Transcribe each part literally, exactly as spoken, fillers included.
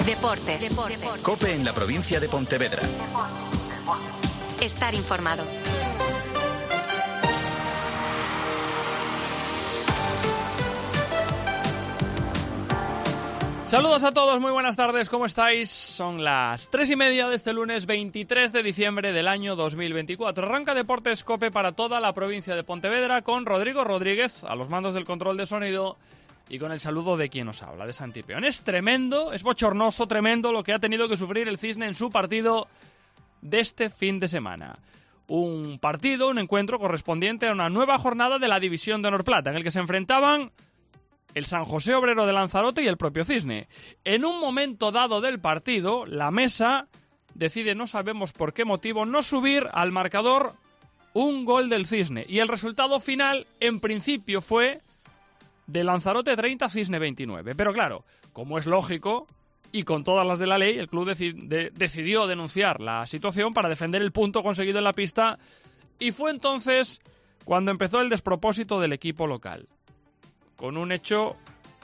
Deportes. Deportes. COPE en la provincia de Pontevedra. Estar informado. Saludos a todos, muy buenas tardes, ¿cómo estáis? Son las tres y media de este lunes veintitrés de diciembre del año dos mil veinticuatro. Arranca Deportes COPE para toda la provincia de Pontevedra con Rodrigo Rodríguez a los mandos del control de sonido y con el saludo de quien os habla, de Santi Peón. Es tremendo, es bochornoso, tremendo lo que ha tenido que sufrir el Cisne en su partido de este fin de semana. Un partido, un encuentro correspondiente a una nueva jornada de la División de Honor Plata, en el que se enfrentaban el San José Obrero de Lanzarote y el propio Cisne. En un momento dado del partido, la mesa decide, no sabemos por qué motivo, no subir al marcador un gol del Cisne. Y el resultado final, en principio, fue de Lanzarote treinta, Cisne veintinueve. Pero claro, como es lógico, y con todas las de la ley, el club deci- de- decidió denunciar la situación para defender el punto conseguido en la pista. Y fue entonces cuando empezó el despropósito del equipo local, con un hecho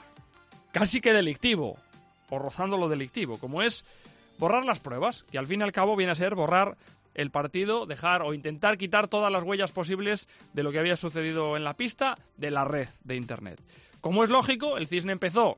casi que delictivo, o rozando lo delictivo, como es borrar las pruebas, que al fin y al cabo viene a ser borrar el partido, dejar o intentar quitar todas las huellas posibles de lo que había sucedido en la pista de la red de internet. Como es lógico, el Cisne empezó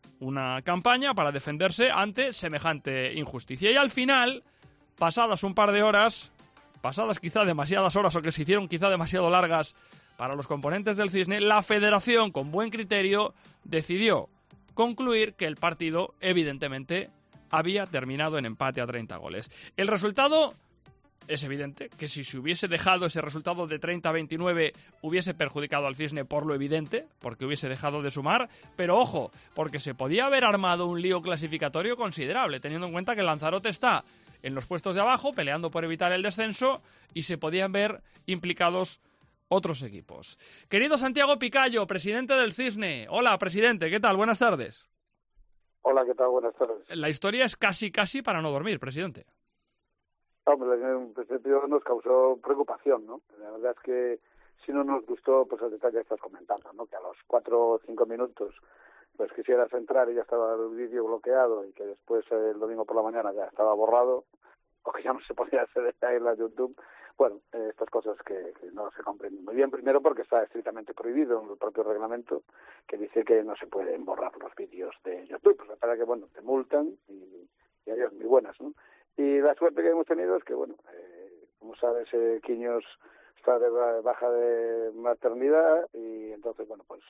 una campaña para defenderse ante semejante injusticia y al final, pasadas un par de horas, pasadas quizá demasiadas horas o que se hicieron quizá demasiado largas para los componentes del Cisne, la federación, con buen criterio, decidió concluir que el partido, evidentemente, había terminado en empate a treinta goles. El resultado es evidente, que si se hubiese dejado ese resultado de treinta a veintinueve hubiese perjudicado al Cisne por lo evidente, porque hubiese dejado de sumar, pero ojo, porque se podía haber armado un lío clasificatorio considerable, teniendo en cuenta que Lanzarote está en los puestos de abajo, peleando por evitar el descenso, y se podían ver implicados otros equipos. Querido Santiago Picayo, presidente del Cisne. Hola, presidente, ¿qué tal? Buenas tardes. Hola, ¿qué tal? Buenas tardes. La historia es casi, casi para no dormir, presidente. Hombre, en principio nos causó preocupación, ¿no? La verdad es que si no nos gustó, pues el detalle que estás comentando, ¿no? Que a los cuatro o cinco minutos pues quisieras entrar y ya estaba el vídeo bloqueado y que después el domingo por la mañana ya estaba borrado o que ya no se podía hacer en la YouTube. Bueno, eh, estas cosas que, que no se comprenden muy bien. Primero porque está estrictamente prohibido en el propio reglamento, que dice que no se pueden borrar los vídeos de YouTube. Pues para que, bueno, te multan y, y adiós, muy buenas, ¿no? Y la suerte que hemos tenido es que, bueno, eh, como sabes, eh, Quiños está de baja de maternidad y entonces, bueno, pues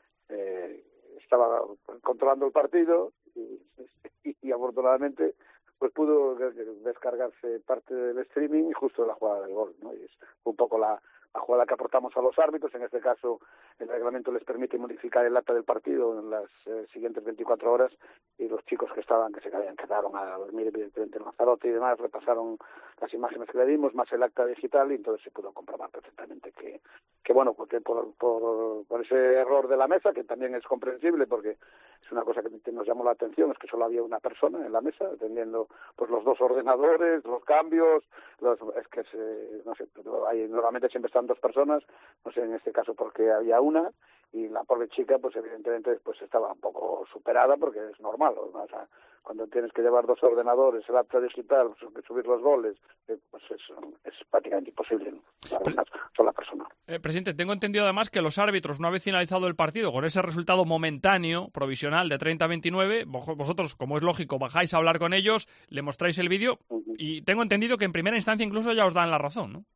eh, estaba controlando el partido y, y, y afortunadamente pues pudo descargarse parte del streaming y justo de la jugada del gol, ¿no? Y es un poco la, la jugada que aportamos a los árbitros. En este caso, el reglamento les permite modificar el acta del partido en las eh, siguientes veinticuatro horas y los chicos que estaban, que se habían quedaron a dormir evidentemente en Lanzarote y demás, repasaron las imágenes que le dimos, más el acta digital, y entonces se pudo comprobar perfectamente que, que bueno, porque por, por, por ese error de la mesa, que también es comprensible porque es una cosa que nos llamó la atención, es que solo había una persona en la mesa atendiendo pues los dos ordenadores, los cambios, los, es que se, no sé, hay, normalmente siempre están dos personas, no sé en este caso porque había una, y la pobre chica pues evidentemente pues estaba un poco superada porque es normal, ¿no? O sea, cuando tienes que llevar dos ordenadores, el acta digital, subir los goles, eh, pues es, es prácticamente imposible, ¿no? Para una sola persona. Eh, presidente, tengo entendido además que los árbitros, una vez finalizado el partido, con ese resultado momentáneo, provisional de treinta a veintinueve, vosotros, como es lógico, bajáis a hablar con ellos, le mostráis el vídeo, uh-huh. Y tengo entendido que en primera instancia incluso ya os dan la razón, ¿no?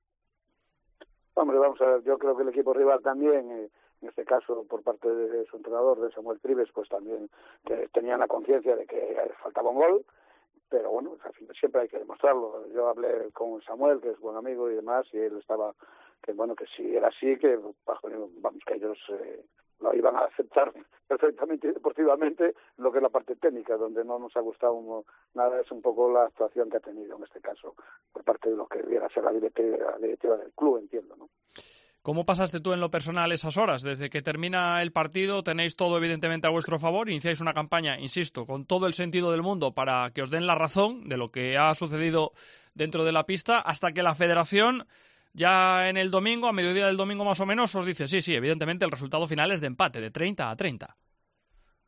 Hombre, vamos a ver, yo creo que el equipo rival también, eh, en este caso por parte de su entrenador, de Samuel Trives, pues también que tenían la conciencia de que faltaba un gol, pero bueno, siempre hay que demostrarlo. Yo hablé con Samuel, que es buen amigo y demás, y él estaba, que bueno, que si era así, que vamos, que ellos eh, lo iban a aceptar perfectamente y deportivamente, lo que es la parte técnica, donde no nos ha gustado nada, es un poco la actuación que ha tenido en este caso por parte de lo que debiera ser la directiva, la directiva del club, entiendo, ¿no? ¿Cómo pasaste tú en lo personal esas horas? Desde que termina el partido tenéis todo evidentemente a vuestro favor, iniciáis una campaña, insisto, con todo el sentido del mundo para que os den la razón de lo que ha sucedido dentro de la pista, hasta que la federación ya en el domingo, a mediodía del domingo más o menos, os dice, sí, sí, evidentemente el resultado final es de empate, de treinta a treinta.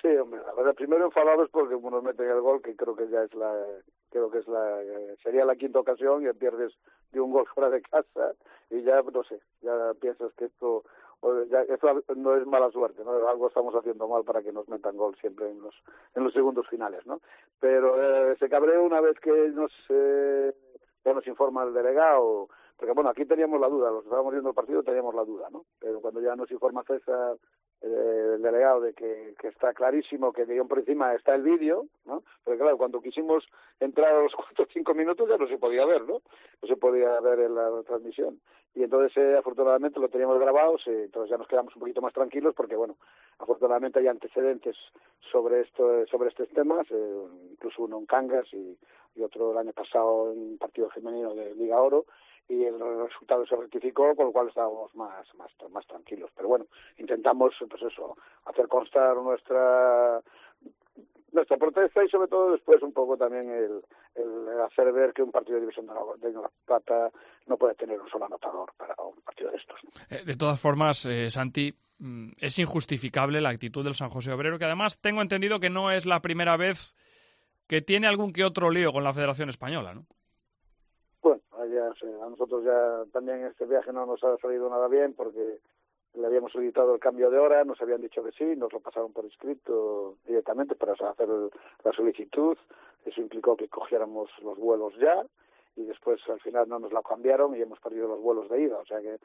Sí, hombre, la verdad, primero enfadados porque nos meten el gol, que creo que ya es la, creo que es la, sería la quinta ocasión y pierdes de un gol fuera de casa y ya, no sé, ya piensas que esto, ya, esto no es mala suerte, ¿no? Algo estamos haciendo mal para que nos metan gol siempre en los, en los segundos finales, ¿no? Pero eh, se cabreó una vez que nos, eh, ya nos informa el delegado, porque bueno, aquí teníamos la duda, los que estábamos viendo el partido teníamos la duda, ¿no? Pero cuando ya nos informa César, eh, el delegado, de que, que está clarísimo que guión por encima está el vídeo, ¿no? Pero claro, cuando quisimos entrar a los cuatro o cinco minutos ya no se podía ver, ¿no? No se podía ver en la transmisión. Y entonces, eh, afortunadamente, lo teníamos grabado, eh, entonces ya nos quedamos un poquito más tranquilos porque, bueno, afortunadamente hay antecedentes sobre esto, sobre estos temas, eh, incluso uno en Cangas y, y otro el año pasado en un partido femenino de Liga Oro, y el resultado se rectificó, con lo cual estábamos más más más tranquilos. Pero bueno, intentamos, pues eso, hacer constar nuestra nuestra protesta y sobre todo después un poco también el, el hacer ver que un partido de División de la, de la Plata no puede tener un solo anotador para un partido de estos, ¿no? Eh, de todas formas, eh, Santi, es injustificable la actitud del San José Obrero, que además tengo entendido que no es la primera vez que tiene algún que otro lío con la Federación Española, ¿no? Bueno, ya, a nosotros ya también este viaje no nos ha salido nada bien porque le habíamos solicitado el cambio de hora, nos habían dicho que sí, nos lo pasaron por escrito directamente para hacer el, la solicitud. Eso implicó que cogiéramos los vuelos ya y después al final no nos la cambiaron y hemos perdido los vuelos de ida. O sea que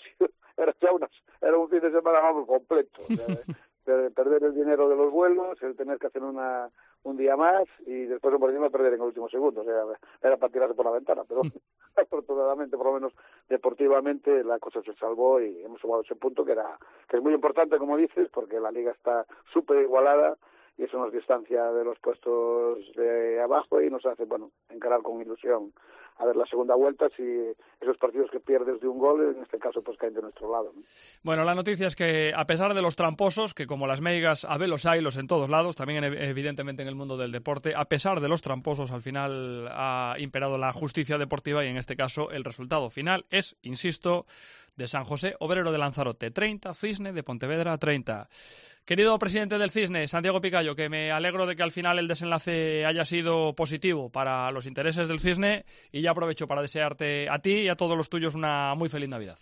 era, ya unas, era un fin de semana vamos, completo. O sea, perder el dinero de los vuelos, el tener que hacer una un día más y después por encima perder en el último segundo. O sea, era para tirarse por la ventana, pero afortunadamente, por lo menos deportivamente, la cosa se salvó y hemos sumado ese punto que era que es muy importante, como dices, porque la liga está súper igualada y eso nos distancia de los puestos de abajo y nos hace, bueno, encarar con ilusión a ver la segunda vuelta si esos partidos que pierdes de un gol, en este caso, pues caen de nuestro lado, ¿no? Bueno, la noticia es que a pesar de los tramposos, que como las meigas a velos hay los en todos lados, también evidentemente en el mundo del deporte, a pesar de los tramposos, al final ha imperado la justicia deportiva y en este caso el resultado final es, insisto, de San José Obrero de Lanzarote treinta, Cisne de Pontevedra treinta. Querido presidente del Cisne, Santiago Picayo, que me alegro de que al final el desenlace haya sido positivo para los intereses del Cisne y ya aprovecho para desearte a ti y a todos los tuyos una muy feliz Navidad.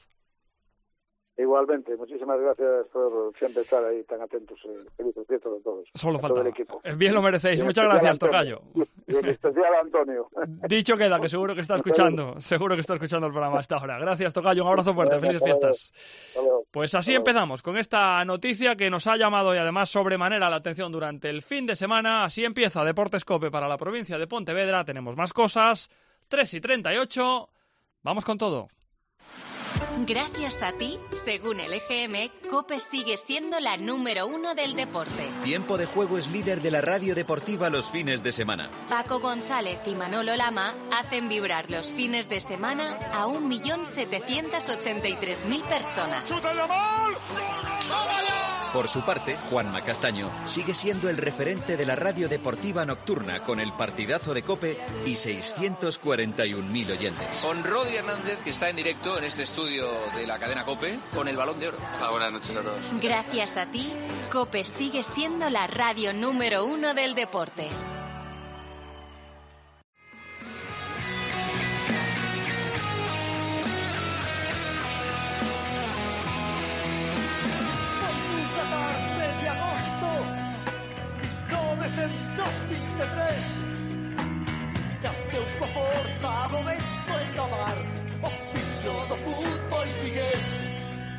Igualmente, muchísimas gracias por siempre estar ahí tan atentos. Eh, felices fiestas a todos. Solo falta. Todo el equipo. Bien lo merecéis. Muchas gracias, Tocayo. Y en especial a Antonio. Dicho queda, que seguro que está escuchando. Seguro que está escuchando el programa hasta ahora. Gracias, Tocayo. Un abrazo fuerte. Felices fiestas. Pues así empezamos con esta noticia que nos ha llamado y además sobremanera la atención durante el fin de semana. Así empieza Deportes COPE para la provincia de Pontevedra. Tenemos más cosas. tres y treinta y ocho. Vamos con todo. Gracias a ti, según el E G M, COPE sigue siendo la número uno del deporte. Tiempo de Juego es líder de la radio deportiva los fines de semana. Paco González y Manolo Lama hacen vibrar los fines de semana a un millón setecientos ochenta y tres mil personas. Por su parte, Juanma Castaño sigue siendo el referente de la radio deportiva nocturna con el partidazo de COPE y seiscientos cuarenta y un mil oyentes. Con Rodi Hernández, que está en directo en este estudio de la cadena COPE, con el Balón de Oro. Ah, buenas noches a todos. Gracias a ti, COPE sigue siendo la radio número uno del deporte. veintitrés nace un confortado momento en acabar oficio do fútbol vigués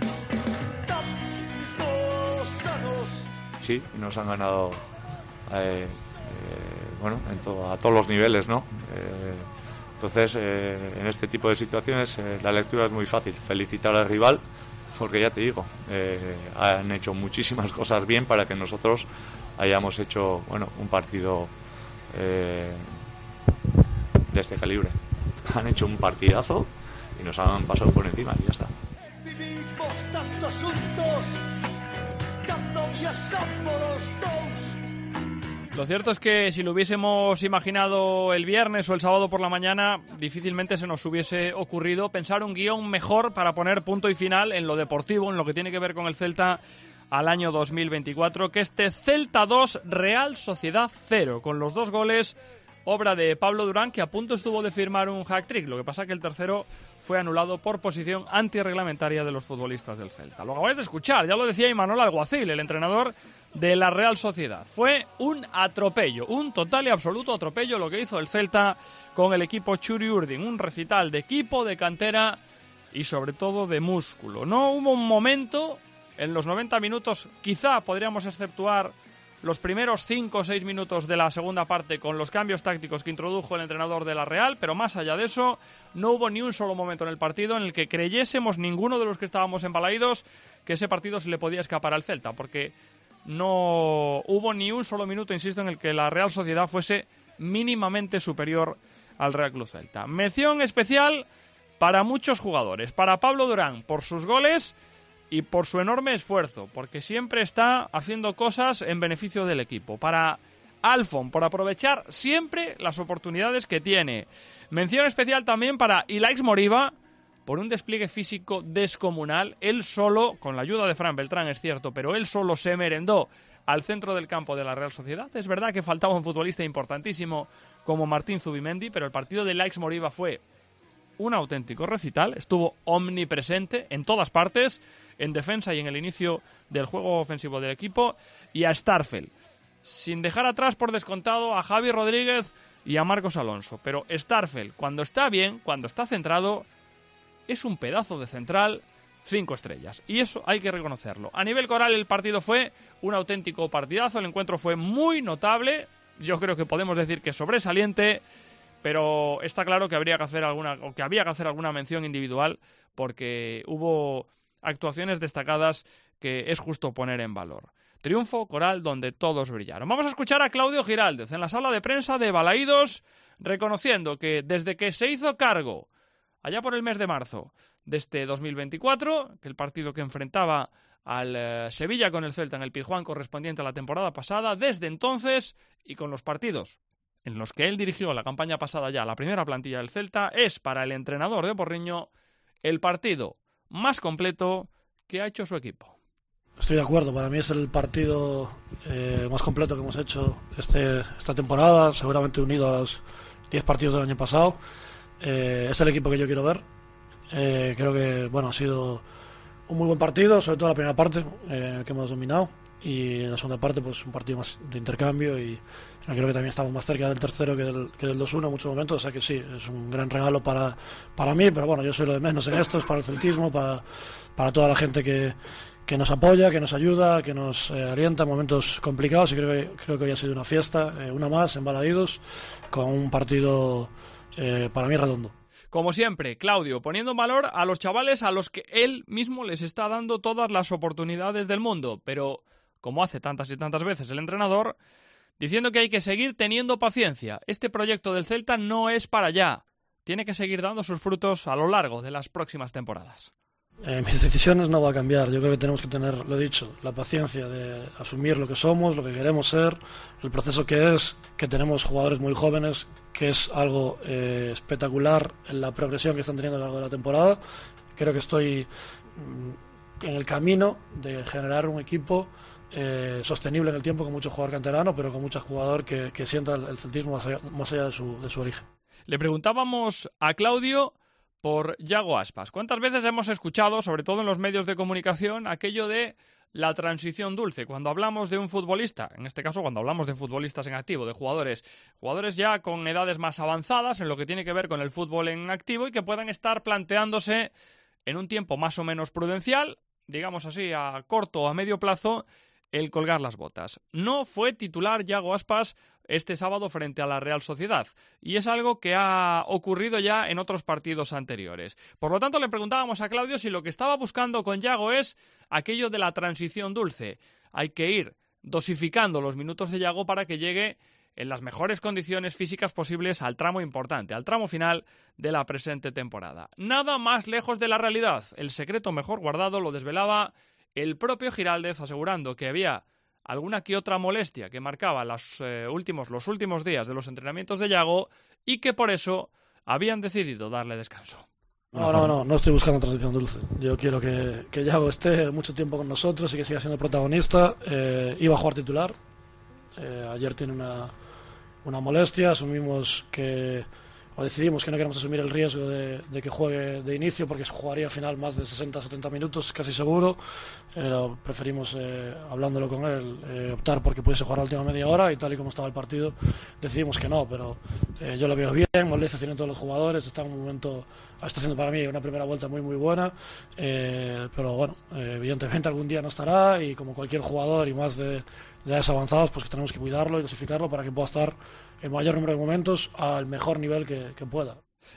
tantos anos. Sí, nos han ganado eh, eh, bueno, en to- a todos los niveles, ¿no? Eh, entonces, eh, en este tipo de situaciones eh, la lectura es muy fácil. Felicitar al rival, porque ya te digo, eh, han hecho muchísimas cosas bien para que nosotros hayamos hecho, bueno, un partido eh, de este calibre. Han hecho un partidazo y nos han pasado por encima y ya está. Vivimos tantos juntos cando viaxamos los dous. Lo cierto es que si lo hubiésemos imaginado el viernes o el sábado por la mañana, difícilmente se nos hubiese ocurrido pensar un guión mejor para poner punto y final en lo deportivo, en lo que tiene que ver con el Celta al año dos mil veinticuatro que este Celta dos, Real Sociedad cero, con los dos goles obra de Pablo Durán, que a punto estuvo de firmar un hat-trick. Lo que pasa que el tercero fue anulado por posición antirreglamentaria de los futbolistas del Celta. Lo acabáis de escuchar, ya lo decía Imanol Alguacil, el entrenador de la Real Sociedad. Fue un atropello, un total y absoluto atropello lo que hizo el Celta con el equipo Txuri Urdin. Un recital de equipo, de cantera y sobre todo de músculo. No hubo un momento en los noventa minutos, quizá podríamos exceptuar los primeros cinco o seis minutos de la segunda parte con los cambios tácticos que introdujo el entrenador de la Real, pero más allá de eso, no hubo ni un solo momento en el partido en el que creyésemos ninguno de los que estábamos embalaídos que ese partido se le podía escapar al Celta, porque no hubo ni un solo minuto, insisto, en el que la Real Sociedad fuese mínimamente superior al Real Club Celta. Mención especial para muchos jugadores, para Pablo Durán por sus goles y por su enorme esfuerzo, porque siempre está haciendo cosas en beneficio del equipo. Para Alfon, por aprovechar siempre las oportunidades que tiene. Mención especial también para Ilaix Moriba, por un despliegue físico descomunal. Él solo, con la ayuda de Fran Beltrán, es cierto, pero él solo se merendó al centro del campo de la Real Sociedad. Es verdad que faltaba un futbolista importantísimo como Martín Zubimendi, pero el partido de Ilaix Moriba fue un auténtico recital, estuvo omnipresente en todas partes, en defensa y en el inicio del juego ofensivo del equipo, y a Starfel, sin dejar atrás por descontado a Javi Rodríguez y a Marcos Alonso. Pero Starfel, cuando está bien, cuando está centrado, es un pedazo de central, cinco estrellas, y eso hay que reconocerlo. A nivel coral el partido fue un auténtico partidazo, el encuentro fue muy notable, yo creo que podemos decir que sobresaliente, pero está claro que habría que hacer alguna o que había que hacer alguna mención individual, porque hubo actuaciones destacadas que es justo poner en valor. Triunfo coral donde todos brillaron. Vamos a escuchar a Claudio Giraldez en la sala de prensa de Balaídos, reconociendo que desde que se hizo cargo, allá por el mes de marzo de este dos mil veinticuatro, que el partido que enfrentaba al eh, Sevilla con el Celta en el Pizjuán correspondiente a la temporada pasada, desde entonces y con los partidos en los que él dirigió la campaña pasada ya, la primera plantilla del Celta, es para el entrenador de Porriño el partido más completo que ha hecho su equipo. Estoy de acuerdo, para mí es el partido eh, más completo que hemos hecho este, esta temporada, seguramente unido a los diez partidos del año pasado. Eh, es el equipo que yo quiero ver. Eh, creo que bueno ha sido un muy buen partido, sobre todo la primera parte, eh, que hemos dominado, y en la segunda parte pues un partido más de intercambio, y creo que también estamos más cerca del tercero que del, que del dos uno en muchos momentos, o sea que sí, es un gran regalo para, para mí, pero bueno, yo soy lo de menos en esto, es para el celtismo, para, para toda la gente que, que nos apoya, que nos ayuda, que nos eh, orienta en momentos complicados, y creo que, creo que hoy ha sido una fiesta, eh, una más en Balaídos, con un partido eh, para mí redondo. Como siempre, Claudio, poniendo en valor a los chavales a los que él mismo les está dando todas las oportunidades del mundo, pero como hace tantas y tantas veces el entrenador, diciendo que hay que seguir teniendo paciencia. Este proyecto del Celta no es para ya. Tiene que seguir dando sus frutos a lo largo de las próximas temporadas. Eh, mis decisiones no van a cambiar. Yo creo que tenemos que tener, lo dicho, la paciencia de asumir lo que somos, lo que queremos ser, el proceso que es, que tenemos jugadores muy jóvenes, que es algo eh, espectacular en la progresión que están teniendo a lo largo de la temporada. Creo que estoy mm, en el camino de generar un equipo Eh, sostenible en el tiempo, con mucho jugador canterano, pero con mucho jugador que, que sienta el, el celtismo más allá, más allá de, su, de su origen. Le preguntábamos a Claudio por Yago Aspas. ¿Cuántas veces hemos escuchado, sobre todo en los medios de comunicación, aquello de la transición dulce? Cuando hablamos de un futbolista, en este caso cuando hablamos de futbolistas en activo, de jugadores, jugadores ya con edades más avanzadas en lo que tiene que ver con el fútbol en activo y que puedan estar planteándose en un tiempo más o menos prudencial, digamos así, a corto o a medio plazo, el colgar las botas. No fue titular Yago Aspas este sábado frente a la Real Sociedad, y es algo que ha ocurrido ya en otros partidos anteriores. Por lo tanto, le preguntábamos a Claudio si lo que estaba buscando con Yago es aquello de la transición dulce. Hay que ir dosificando los minutos de Yago para que llegue en las mejores condiciones físicas posibles al tramo importante, al tramo final de la presente temporada. Nada más lejos de la realidad. El secreto mejor guardado lo desvelaba el propio Giraldez, asegurando que había alguna que otra molestia que marcaba los, eh, últimos, los últimos días de los entrenamientos de Yago y que por eso habían decidido darle descanso. No, no, no, no estoy buscando transición dulce. Yo quiero que, que Yago esté mucho tiempo con nosotros y que siga siendo protagonista. Eh, iba a jugar titular. Eh, ayer tiene una, una molestia. Asumimos que, o decidimos que no queremos asumir el riesgo de, de que juegue de inicio porque jugaría al final más de sesenta a setenta minutos, casi seguro. Pero preferimos, eh, hablándolo con él, eh, optar porque pudiese jugar la última media hora y tal y como estaba el partido, decidimos que no. Pero eh, yo lo veo bien, molestia tienen todos los jugadores, está en un momento... Está haciendo para mí una primera vuelta muy muy buena, eh, pero bueno, eh, evidentemente algún día no estará y como cualquier jugador y más de edades avanzadas, pues que tenemos que cuidarlo y dosificarlo para que pueda estar el mayor número de momentos al mejor nivel que, que pueda.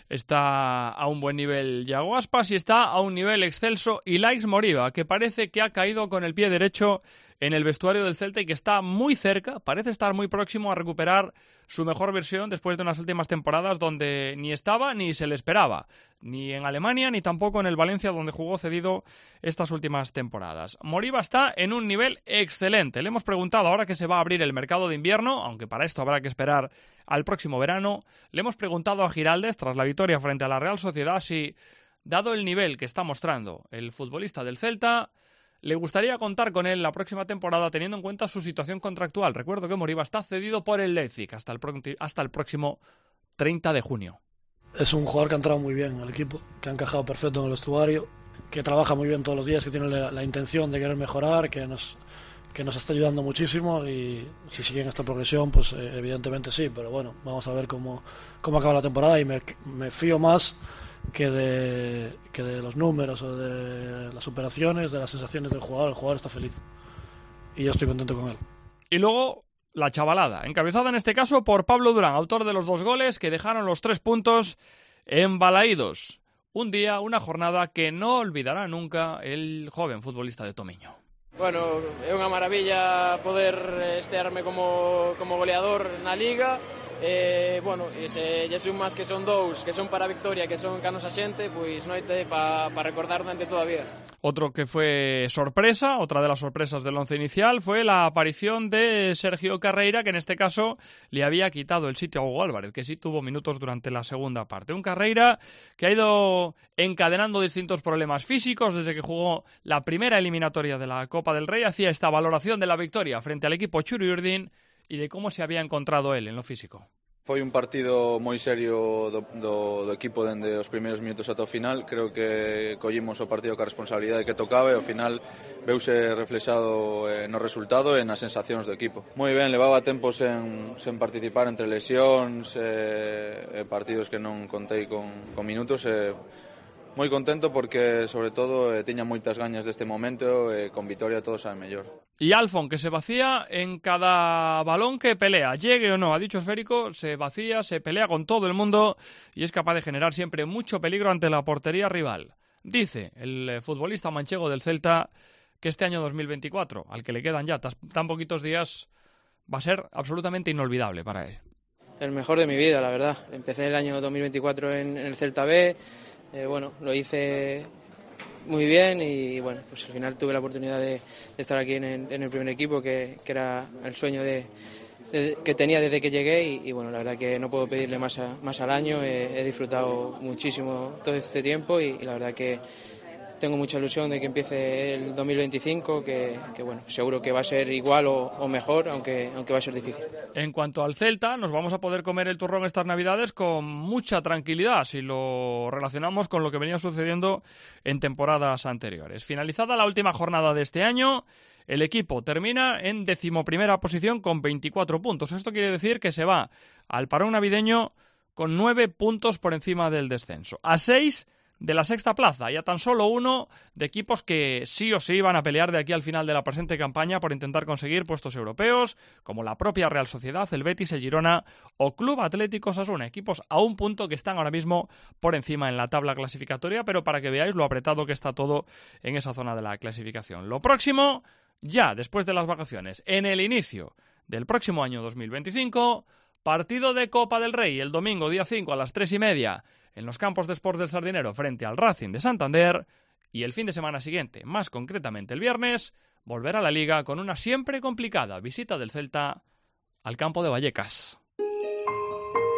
Está a un buen nivel Yago Aspas y está a un nivel excelso Ilaix Moriba, que parece que ha caído con el pie derecho en el vestuario del Celta y que está muy cerca, parece estar muy próximo a recuperar su mejor versión después de unas últimas temporadas donde ni estaba ni se le esperaba, ni en Alemania ni tampoco en el Valencia donde jugó cedido estas últimas temporadas. Moriba está en un nivel excelente. Le hemos preguntado, ahora que se va a abrir el mercado de invierno, aunque para esto habrá que esperar al próximo verano, le hemos preguntado a Giraldez, tras la victoria frente a la Real Sociedad, si, dado el nivel que está mostrando el futbolista del Celta, le gustaría contar con él la próxima temporada teniendo en cuenta su situación contractual. Recuerdo que Moriba está cedido por el Leipzig hasta el, pro- hasta el próximo treinta de junio. Es un jugador que ha entrado muy bien en el equipo, que ha encajado perfecto en el vestuario, que trabaja muy bien todos los días, que tiene la, la intención de querer mejorar, que nos, que nos está ayudando muchísimo y si sigue en esta progresión, pues eh, evidentemente sí, pero bueno, vamos a ver cómo, cómo acaba la temporada y me, me fío más que de, que de los números o de las operaciones, de las sensaciones del jugador. El jugador está feliz y yo estoy contento con él. Y luego la chavalada, encabezada en este caso por Pablo Durán, autor de los dos goles que dejaron los tres puntos en Balaídos. Un día, una jornada que no olvidará nunca el joven futbolista de Tomiño. Bueno, é unha maravilla poder estearme como, como goleador na Liga. Eh, bueno, e se lle sumas que son dous, que son para a victoria, que son canos a xente, pois noite para pa recordar durante toda a vida. Otro que fue sorpresa, otra de las sorpresas del once inicial, fue la aparición de Sergio Carreira, que en este caso le había quitado el sitio a Hugo Álvarez, que sí tuvo minutos durante la segunda parte. Un Carreira que ha ido encadenando distintos problemas físicos desde que jugó la primera eliminatoria de la Copa del Rey. Hacía esta valoración de la victoria frente al equipo Churi Urdin y de cómo se había encontrado él en lo físico. Foi un partido moi serio do, do, do equipo dende os primeiros minutos ata o final. Creo que collimos o partido ca responsabilidade que tocaba e ao final veuse reflexado eh, no resultado e nas sensacións do equipo. Moi ben, levaba tempo sen, sen participar entre lesións e eh, partidos que non contei con, con minutos e moi contento porque, sobre todo, eh, tiña moitas gañas deste momento e eh, con vitoria todo sabe mellor. Y Alfon, que se vacía en cada balón que pelea, llegue o no a dicho esférico, se vacía, se pelea con todo el mundo y es capaz de generar siempre mucho peligro ante la portería rival. Dice el futbolista manchego del Celta que este año dos mil veinticuatro, al que le quedan ya tan poquitos días, va a ser absolutamente inolvidable para él. El mejor de mi vida, la verdad. Empecé el año dos mil veinticuatro en, en el Celta B. Eh, bueno, lo hice muy bien y bueno, pues al final tuve la oportunidad de, de estar aquí en el, en el primer equipo, que, que era el sueño de, de, que tenía desde que llegué y, y bueno, la verdad que no puedo pedirle más, a, más al año. He, he disfrutado muchísimo todo este tiempo y, y la verdad que tengo mucha ilusión de que empiece el dos mil veinticinco, que, que bueno, seguro que va a ser igual o, o mejor, aunque, aunque va a ser difícil. En cuanto al Celta, nos vamos a poder comer el turrón estas Navidades con mucha tranquilidad si lo relacionamos con lo que venía sucediendo en temporadas anteriores. Finalizada la última jornada de este año, el equipo termina en decimoprimera posición con veinticuatro puntos. Esto quiere decir que se va al parón navideño con nueve puntos por encima del descenso. A seis de la sexta plaza y a tan solo uno de equipos que sí o sí van a pelear de aquí al final de la presente campaña por intentar conseguir puestos europeos, como la propia Real Sociedad, el Betis, el Girona o Club Atlético Osasuna, equipos a un punto que están ahora mismo por encima en la tabla clasificatoria, pero para que veáis lo apretado que está todo en esa zona de la clasificación. Lo próximo, ya después de las vacaciones, en el inicio del próximo año dos mil veinticinco, partido de Copa del Rey el domingo día cinco a las tres y media en los campos de Sports del Sardinero frente al Racing de Santander, y el fin de semana siguiente, más concretamente el viernes, volverá a la Liga con una siempre complicada visita del Celta al campo de Vallecas.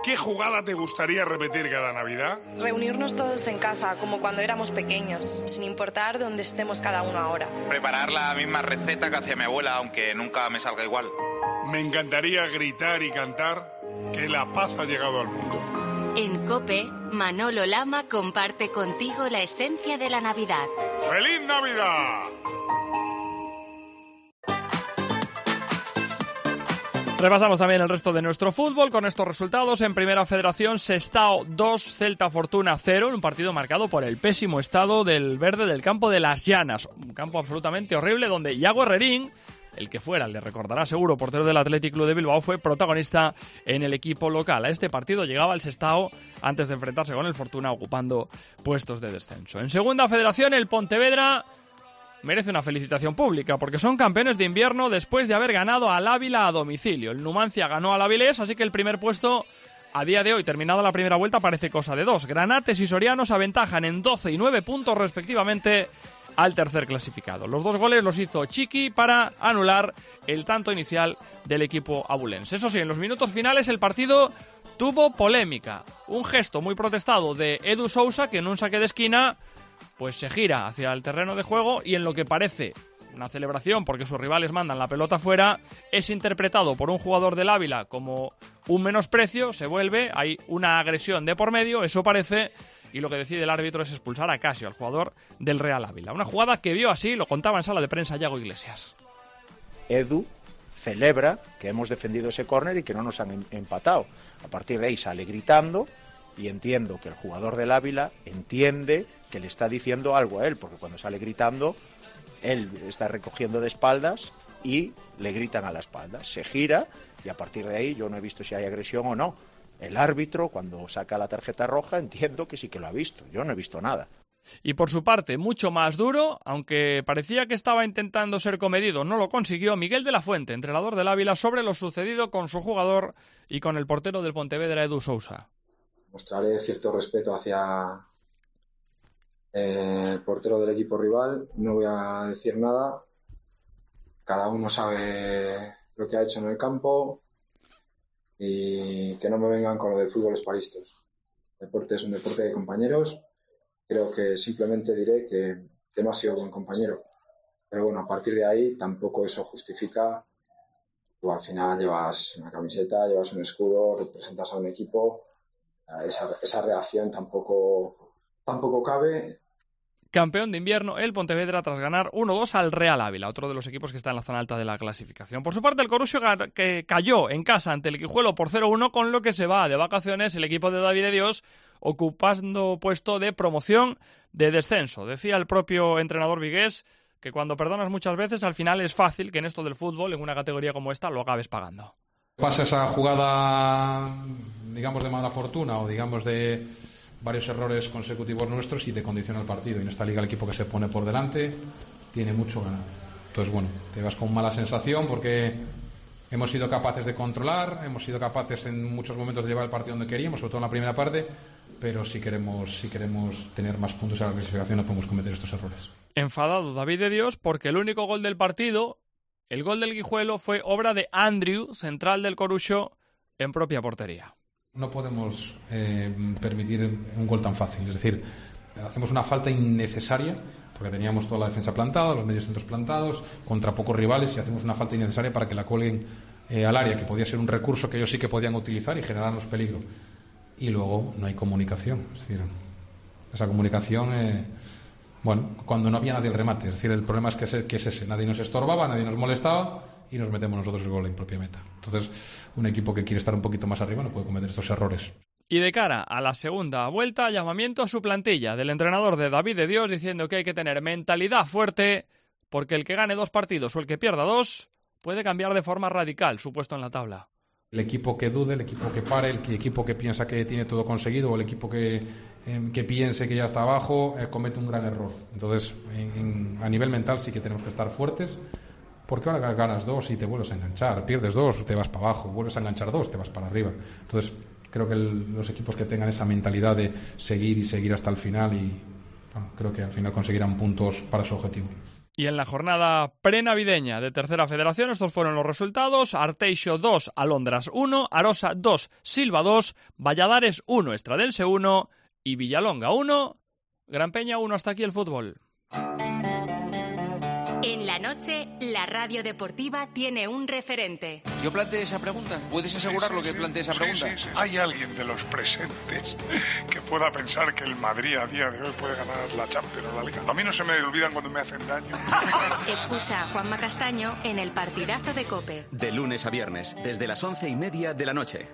¿Qué jugada te gustaría repetir cada Navidad? Reunirnos todos en casa, como cuando éramos pequeños, sin importar dónde estemos cada uno ahora. Preparar la misma receta que hacía mi abuela, aunque nunca me salga igual. Me encantaría gritar y cantar que la paz ha llegado al mundo. En COPE, Manolo Lama comparte contigo la esencia de la Navidad. ¡Feliz Navidad! Repasamos también el resto de nuestro fútbol con estos resultados. En Primera Federación, Sestao dos, Celta Fortuna cero, en un partido marcado por el pésimo estado del verde del campo de Las Llanas. Un campo absolutamente horrible donde Iago Herrerín, el que fuera, le recordará seguro, portero del Athletic Club de Bilbao, fue protagonista en el equipo local. A este partido llegaba el Sestao antes de enfrentarse con el Fortuna, ocupando puestos de descenso. En Segunda Federación, el Pontevedra merece una felicitación pública porque son campeones de invierno después de haber ganado al Ávila a domicilio. El Numancia ganó al Avilés, así que el primer puesto a día de hoy, terminada la primera vuelta, parece cosa de dos. Granates y Sorianos aventajan en doce y nueve puntos respectivamente al tercer clasificado. Los dos goles los hizo Chiqui para anular el tanto inicial del equipo abulense. Eso sí, en los minutos finales el partido tuvo polémica. Un gesto muy protestado de Edu Sousa, que en un saque de esquina pues se gira hacia el terreno de juego y en lo que parece una celebración porque sus rivales mandan la pelota fuera, es interpretado por un jugador del Ávila como un menosprecio, se vuelve, hay una agresión de por medio, eso parece, y lo que decide el árbitro es expulsar a Casio, al jugador del Real Ávila. Una jugada que vio así, lo contaba en sala de prensa Yago Iglesias. Edu celebra que hemos defendido ese córner y que no nos han empatado. A partir de ahí sale gritando. Y entiendo que el jugador del Ávila entiende que le está diciendo algo a él, porque cuando sale gritando, él está recogiendo de espaldas y le gritan a la espalda. Se gira y a partir de ahí yo no he visto si hay agresión o no. El árbitro, cuando saca la tarjeta roja, entiendo que sí que lo ha visto. Yo no he visto nada. Y por su parte, mucho más duro, aunque parecía que estaba intentando ser comedido, no lo consiguió, Miguel de la Fuente, entrenador del Ávila, sobre lo sucedido con su jugador y con el portero del Pontevedra, Edu Sousa. Mostraré cierto respeto hacia eh, el portero del equipo rival. No voy a decir nada. Cada uno sabe lo que ha hecho en el campo y que no me vengan con lo del fútbol esparistas. El deporte es un deporte de compañeros. Creo que simplemente diré que, que no ha sido buen compañero. Pero bueno, a partir de ahí tampoco eso justifica. Tú al final llevas una camiseta, llevas un escudo, representas a un equipo. Esa, esa reacción tampoco, tampoco cabe. Campeón de invierno el Pontevedra tras ganar uno dos al Real Ávila, otro de los equipos que está en la zona alta de la clasificación. Por su parte, el Corusio que cayó en casa ante el Guijuelo por cero uno, con lo que se va de vacaciones el equipo de David de Dios, ocupando puesto de promoción de descenso. Decía el propio entrenador vigués que cuando perdonas muchas veces, al final es fácil que en esto del fútbol, en una categoría como esta, lo acabes pagando. Pasa esa jugada, digamos, de mala fortuna o digamos de varios errores consecutivos nuestros y te condiciona el partido. Y en esta liga el equipo que se pone por delante tiene mucho ganar. Entonces, bueno, te vas con mala sensación porque hemos sido capaces de controlar, hemos sido capaces en muchos momentos de llevar el partido donde queríamos, sobre todo en la primera parte, pero si queremos, si queremos tener más puntos en la clasificación no podemos cometer estos errores. Enfadado David de Dios porque el único gol del partido, el gol del Guijuelo, fue obra de Andrew, central del Corusio, en propia portería. No podemos eh, permitir un gol tan fácil, es decir, hacemos una falta innecesaria porque teníamos toda la defensa plantada, los medios centros plantados, contra pocos rivales, y hacemos una falta innecesaria para que la colguen eh, al área, que podía ser un recurso que ellos sí que podían utilizar y generarnos peligro. Y luego no hay comunicación, es decir, esa comunicación, eh, bueno, cuando no había nadie el remate, es decir, el problema es que es, que es ese, nadie nos estorbaba, nadie nos molestaba y nos metemos nosotros el gol en propia meta. Entonces, un equipo que quiere estar un poquito más arriba no puede cometer estos errores. Y de cara a la segunda vuelta, llamamiento a su plantilla del entrenador de David de Dios diciendo que hay que tener mentalidad fuerte porque el que gane dos partidos o el que pierda dos puede cambiar de forma radical su puesto en la tabla. El equipo que dude, el equipo que pare, el equipo que piensa que tiene todo conseguido o el equipo que, eh, que piense que ya está abajo eh, comete un gran error. Entonces, en, en, a nivel mental sí que tenemos que estar fuertes porque ahora ganas dos y te vuelves a enganchar, pierdes dos, te vas para abajo, vuelves a enganchar dos, te vas para arriba. Entonces, creo que el, los equipos que tengan esa mentalidad de seguir y seguir hasta el final y bueno, creo que al final conseguirán puntos para su objetivo. Y en la jornada prenavideña de Tercera Federación, estos fueron los resultados: Arteixo dos, Alondras uno, Arosa dos, Silva dos, Valladares uno, Estradense uno y Villalonga uno, Gran Peña uno. Hasta aquí el fútbol. En la noche, la radio deportiva tiene un referente. Yo planteé esa pregunta. ¿Puedes asegurarlo sí, sí, que planteé esa pregunta? Sí, sí, sí. ¿Hay alguien de los presentes que pueda pensar que el Madrid a día de hoy puede ganar la Champions o la Liga? A mí no se me olvidan cuando me hacen daño. Escucha a Juanma Castaño en el partidazo de COPE. De lunes a viernes, desde las once y media de la noche.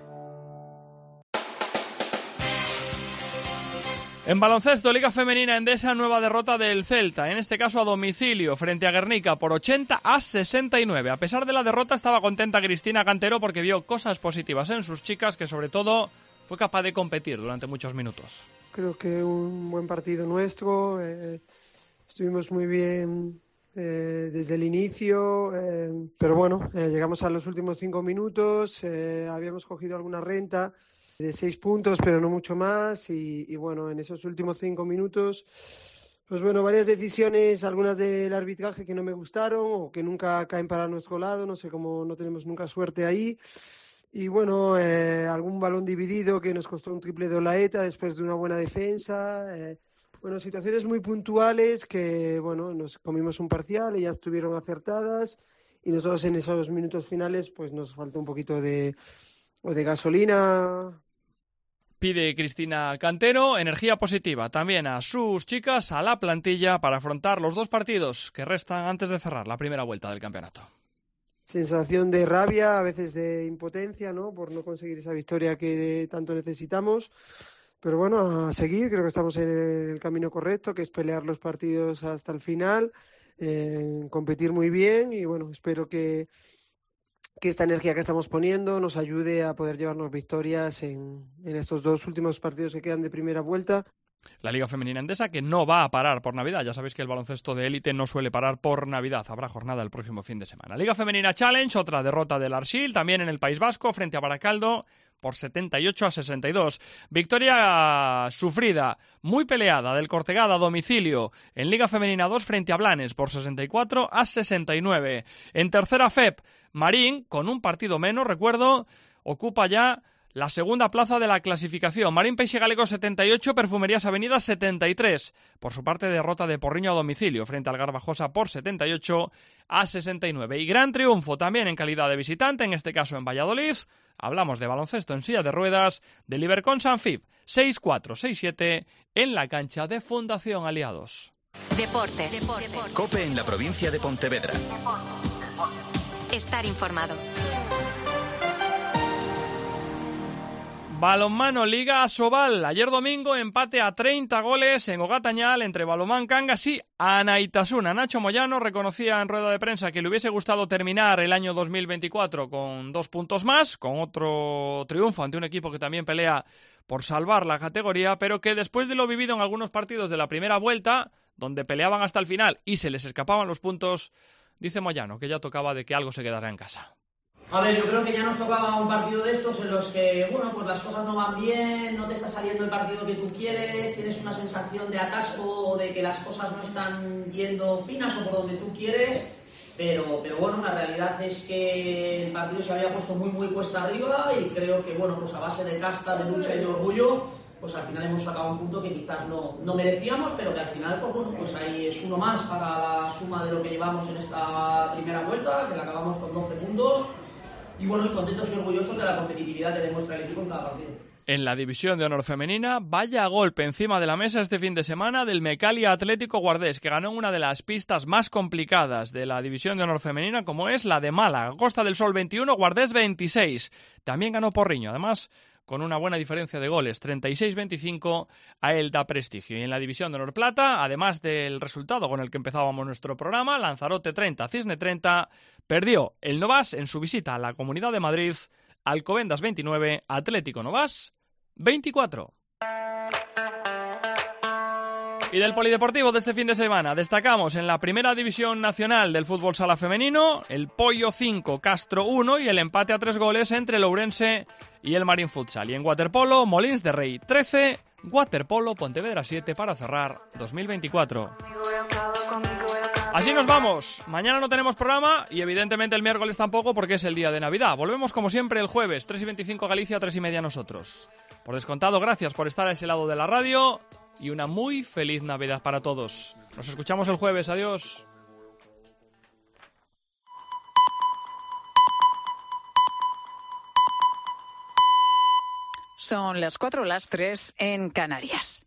En baloncesto, Liga Femenina Endesa, nueva derrota del Celta, en este caso a domicilio, frente a Guernica, por ochenta a sesenta y nueve. A pesar de la derrota, estaba contenta Cristina Cantero porque vio cosas positivas en sus chicas, que sobre todo fue capaz de competir durante muchos minutos. Creo que un buen partido nuestro, eh, estuvimos muy bien eh, desde el inicio, eh, pero bueno, eh, llegamos a los últimos cinco minutos, eh, habíamos cogido alguna renta de seis puntos, pero no mucho más, y, y bueno, en esos últimos cinco minutos, pues bueno, varias decisiones, algunas del arbitraje que no me gustaron o que nunca caen para nuestro lado, no sé cómo no tenemos nunca suerte ahí, y bueno, eh, algún balón dividido que nos costó un triple de Olaeta después de una buena defensa, eh, bueno, situaciones muy puntuales que, bueno, nos comimos un parcial, ellas estuvieron acertadas, y nosotros en esos minutos finales, pues nos faltó un poquito de, o de gasolina. Pide Cristina Cantero energía positiva también a sus chicas, a la plantilla, para afrontar los dos partidos que restan antes de cerrar la primera vuelta del campeonato. Sensación de rabia, a veces de impotencia, ¿no?, por no conseguir esa victoria que tanto necesitamos. Pero bueno, a seguir, creo que estamos en el camino correcto, que es pelear los partidos hasta el final, eh, competir muy bien y bueno, espero que que esta energía que estamos poniendo nos ayude a poder llevarnos victorias en, en estos dos últimos partidos que quedan de primera vuelta. La Liga Femenina Endesa, que no va a parar por Navidad. Ya sabéis que el baloncesto de élite no suele parar por Navidad. Habrá jornada el próximo fin de semana. Liga Femenina Challenge, otra derrota del Arsil, también en el País Vasco, frente a Baracaldo, por setenta y ocho a sesenta y dos. Victoria sufrida, muy peleada, del Cortegada a domicilio en Liga Femenina dos frente a Blanes, por sesenta y cuatro a sesenta y nueve. En tercera F E P, Marín, con un partido menos, recuerdo, ocupa ya la segunda plaza de la clasificación. Marín Peixe Galego setenta y ocho, Perfumerías Avenida setenta y tres. Por su parte, derrota de Porriño a domicilio frente al Garbajosa por setenta y ocho a sesenta y nueve. Y gran triunfo también en calidad de visitante, en este caso en Valladolid. Hablamos de baloncesto en silla de ruedas, del Ibercon Sanfib seis cuatro seis siete en la cancha de Fundación Aliados. Deportes. Deportes. COPE en la provincia de Pontevedra. Estar informado. Balonmano Liga Asobal. Ayer domingo empate a treinta goles en Ogatañal entre Balonmán Cangas y Anaitasuna. Nacho Moyano reconocía en rueda de prensa que le hubiese gustado terminar el año dos mil veinticuatro con dos puntos más, con otro triunfo ante un equipo que también pelea por salvar la categoría, pero que después de lo vivido en algunos partidos de la primera vuelta, donde peleaban hasta el final y se les escapaban los puntos, dice Moyano que ya tocaba de que algo se quedara en casa. A ver, yo creo que ya nos tocaba un partido de estos en los que, bueno, pues las cosas no van bien, no te está saliendo el partido que tú quieres, tienes una sensación de atasco, de que las cosas no están yendo finas o por donde tú quieres, pero, pero bueno, la realidad es que el partido se había puesto muy, muy cuesta arriba y creo que, bueno, pues a base de casta, de lucha y de orgullo, pues al final hemos sacado un punto que quizás no, no merecíamos, pero que al final, pues bueno, pues ahí es uno más para la suma de lo que llevamos en esta primera vuelta, que la acabamos con doce puntos. Y bueno, y contentos y orgullosos de la competitividad que demuestra el equipo en cada partido. En la división de honor femenina, vaya golpe encima de la mesa este fin de semana del Mecalia Atlético Guardés, que ganó en una de las pistas más complicadas de la división de honor femenina, como es la de Málaga. Costa del Sol veintiuno, Guardés veintiséis. También ganó Porriño, además con una buena diferencia de goles, treinta y seis veinticinco a él da prestigio. Y en la división de honor plata, además del resultado con el que empezábamos nuestro programa, Lanzarote treinta, Cisne treinta, perdió el Novas en su visita a la Comunidad de Madrid, Alcobendas veintinueve, Atlético Novas veinticuatro. Y del polideportivo de este fin de semana destacamos en la primera división nacional del fútbol sala femenino el Pollo cinco, Castro uno y el empate a tres goles entre el Ourense y el Marín Futsal. Y en waterpolo, Molins de Rey trece, Waterpolo Pontevedra siete para cerrar dos mil veinticuatro. Así nos vamos. Mañana no tenemos programa y evidentemente el miércoles tampoco porque es el día de Navidad. Volvemos como siempre el jueves, tres y veinticinco Galicia, tres y media nosotros. Por descontado, gracias por estar a ese lado de la radio y una muy feliz Navidad para todos. Nos escuchamos el jueves. Adiós. Son las cuatro, las tres en Canarias.